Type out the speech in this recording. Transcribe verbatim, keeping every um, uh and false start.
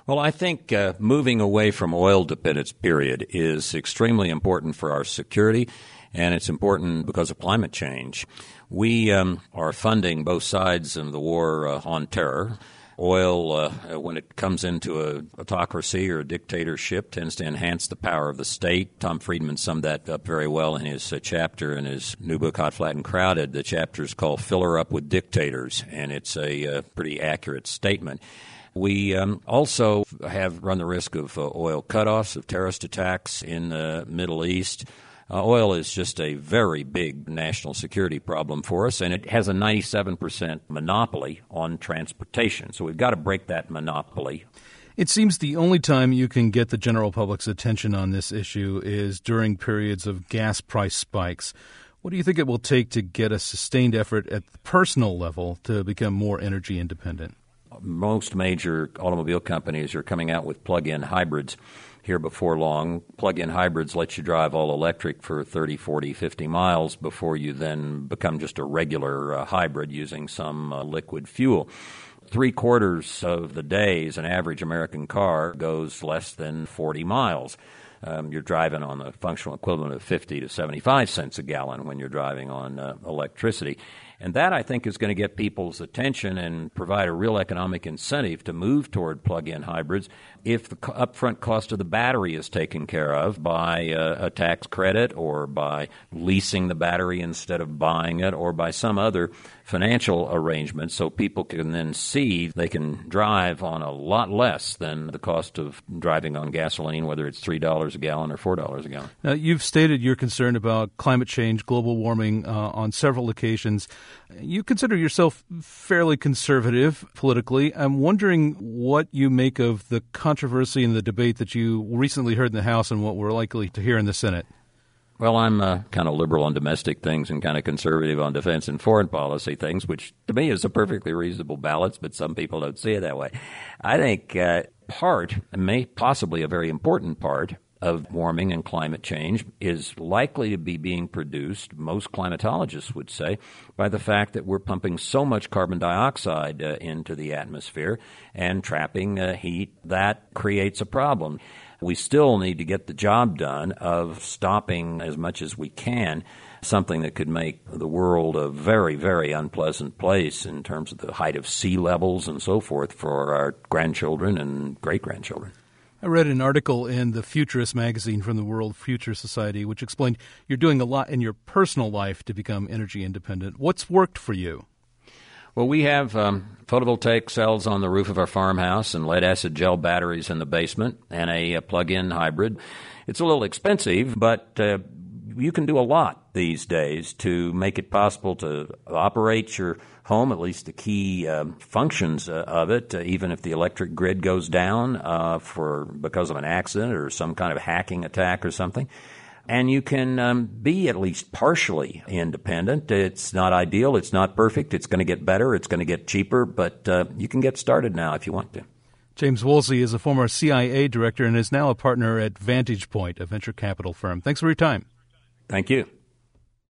Well, I think uh, moving away from oil dependence, period, is extremely important for our security, and it's important because of climate change. We um, are funding both sides of the war uh, on terror. Oil, uh, when it comes into a autocracy or a dictatorship, tends to enhance the power of the state. Tom Friedman summed that up very well in his uh, chapter in his new book, Hot, Flat, and Crowded. The chapter is called Fill Her Up with Dictators, and it's a uh, pretty accurate statement. We um, also have run the risk of uh, oil cutoffs, of terrorist attacks in the Middle East. Uh, oil is just a very big national security problem for us, and it has a ninety-seven percent monopoly on transportation. So we've got to break that monopoly. It seems the only time you can get the general public's attention on this issue is during periods of gas price spikes. What do you think it will take to get a sustained effort at the personal level to become more energy independent? Most major automobile companies are coming out with plug-in hybrids here before long. Plug-in hybrids let you drive all electric for thirty, forty, fifty miles before you then become just a regular uh, hybrid using some uh, liquid fuel. Three quarters of the days an average American car goes less than forty miles. Um, you're driving on the functional equivalent of fifty to seventy-five cents a gallon when you're driving on uh, electricity. And that, I think, is going to get people's attention and provide a real economic incentive to move toward plug-in hybrids if the upfront cost of the battery is taken care of by uh, a tax credit or by leasing the battery instead of buying it or by some other financial arrangement so people can then see they can drive on a lot less than the cost of driving on gasoline, whether it's three dollars a gallon or four dollars a gallon. Now, you've stated your concern about climate change, global warming uh, on several occasions. You consider yourself fairly conservative politically. I'm wondering what you make of the controversy and the debate that you recently heard in the House and what we're likely to hear in the Senate. Well, I'm uh, kind of liberal on domestic things and kind of conservative on defense and foreign policy things, which to me is a perfectly reasonable balance, but some people don't see it that way. I think uh, part, may possibly a very important part, of warming and climate change is likely to be being produced, most climatologists would say, by the fact that we're pumping so much carbon dioxide uh, into the atmosphere and trapping uh, heat. That creates a problem. We still need to get the job done of stopping as much as we can something that could make the world a very, very unpleasant place in terms of the height of sea levels and so forth for our grandchildren and great-grandchildren. I read an article in the Futurist magazine from the World Future Society which explained you're doing a lot in your personal life to become energy independent. What's worked for you? Well, we have um, photovoltaic cells on the roof of our farmhouse and lead-acid gel batteries in the basement and a, a plug-in hybrid. It's a little expensive, but uh, you can do a lot these days to make it possible to operate your home, at least the key um, functions uh, of it, uh, even if the electric grid goes down uh, for because of an accident or some kind of hacking attack or something. And you can um, be at least partially independent. It's not ideal. It's not perfect. It's going to get better. It's going to get cheaper. But uh, you can get started now if you want to. James Woolsey is a former C I A director and is now a partner at Vantage Point, a venture capital firm. Thanks for your time. Thank you.